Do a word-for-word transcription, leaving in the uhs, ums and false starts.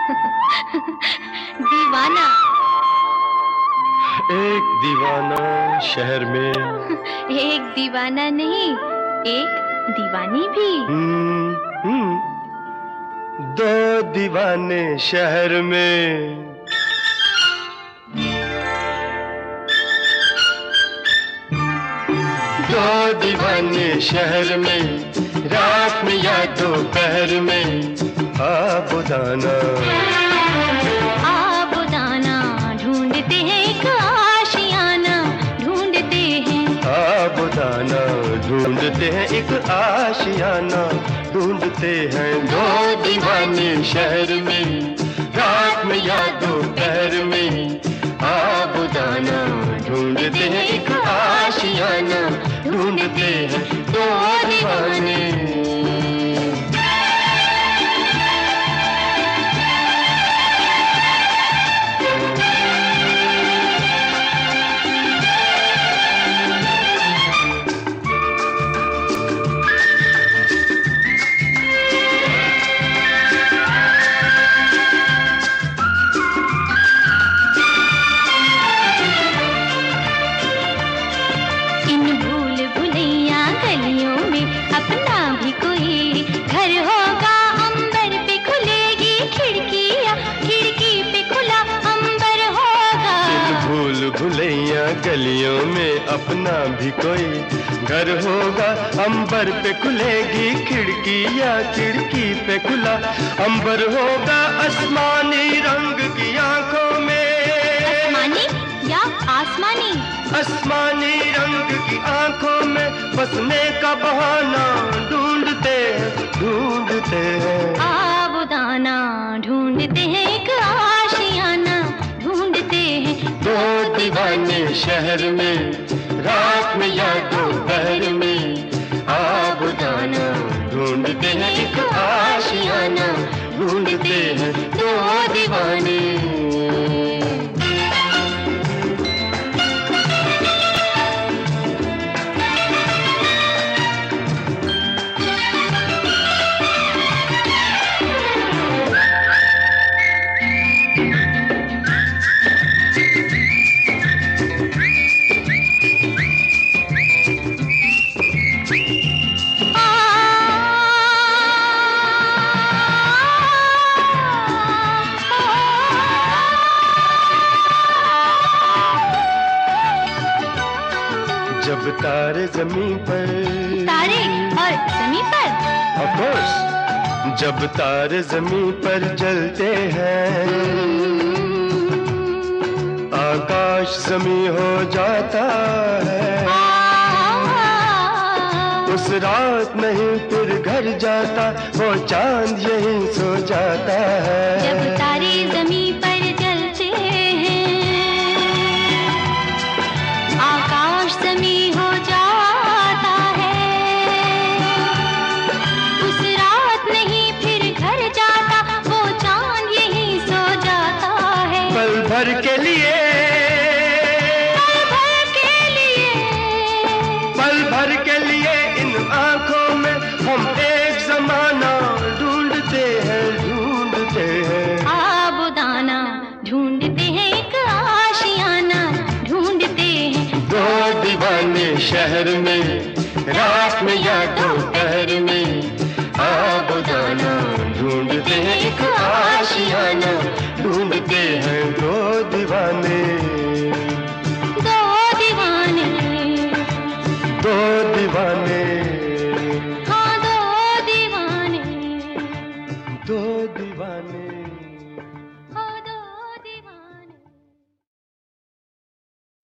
दीवाना। एक दीवाना शहर में। एक दीवाना नहीं, एक दीवानी भी। हम्म, हम्म, दो दीवाने शहर में। दो दीवाने शहर में, रात में या दोपहर में। आबुदाना आबुदाना ढूंढते हैं एक आशियाना, ढूंढते हैं। आबुदाना ढूंढते हैं एक आशियाना, ढूंढते हैं दो दीवाने शहर में, रात में या दोपहर में। आबुदाना ढूंढते हैं एक आशियाना, ढूंढते हैं दो दीवाने। अपना भी कोई घर होगा, अंबर पे खुलेगी खिड़कियाँ, खिड़की पे खुला अंबर होगा। इन भूल भुलैया गलियों में अपना भी कोई घर होगा, अंबर पे खुलेगी खिड़कियाँ, खिड़की पे खुला अंबर होगा। आसमानी रंग की आंखों में, आसमानी या आसमानी? आसमानी रंग की आंखों में बसने का बहाना ढूंढते हैं, ढूंढते हैं। आबुदाना ढूंढते हैं एक आशियाना, ढूंढते हैं दो दीवाने शहर में, रात में या दोपहर में। आबुदाना ढूंढते हैं एक आशियाना, ढूंढते हैं दो दीवाने। जब तारे जमीन पर, तारे और जमीन पर, ऑफ कोर्स, जब तारे जमीन पर जलते हैं, आकाश जमी हो जाता है। उस रात नहीं फिर घर जाता, वो चांद यहीं सो जाता है। जब तारे जमीन पर जलते हैं, आकाश जमी हो जाता है। उस रात नहीं फिर घर जाता, वो चांद यहीं सो जाता है। पल भर के लिए, पल भर के लिए, पल भर के लिए इन आंखों में हम एक जमाना ढूंढते हैं, ढूंढते हैं। आबुदाना ढूंढते हैं एक आशियाना, ढूंढते हैं दो दीवाने शहर में, रात में या दोपहर में। आबुदाना ढूंढते हैं एक आशियाना, ढूंढते हैं दो दीवाने। दो दीवाने, दो दीवाने, हाँ दो दीवाने, दो दीवाने।